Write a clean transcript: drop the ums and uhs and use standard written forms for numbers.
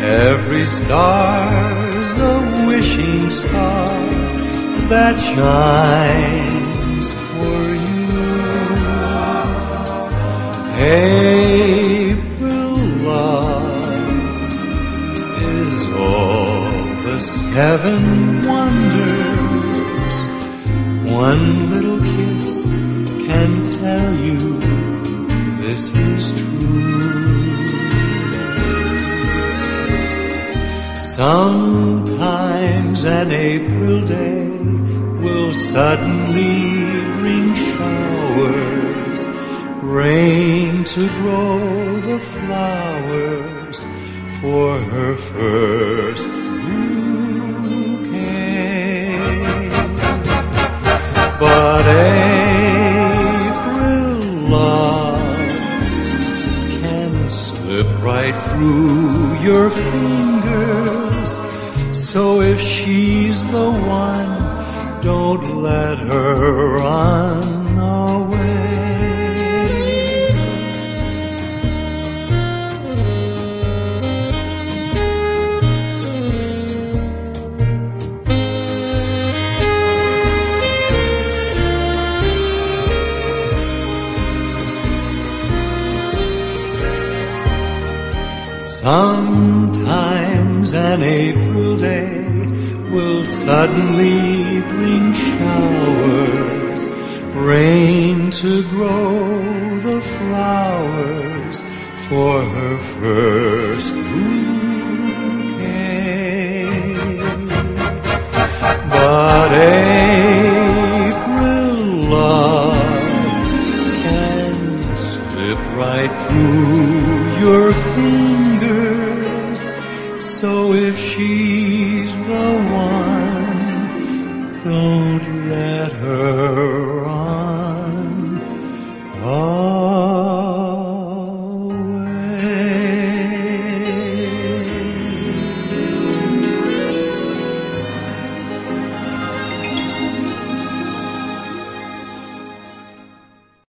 Every star's a wishing star that shines for you. April love is all the 7 wonders. One little kiss can tell you this is true. Sometimes an April day will suddenly bring showers, rain to grow the flowers for her first bouquet. But April love can slip right through your fingers. So if she's the one, don't let her run away. Sometimes an April day will suddenly bring showers, rain to grow the flowers for her first bouquet. But April love can slip right through your fingers. So if she's the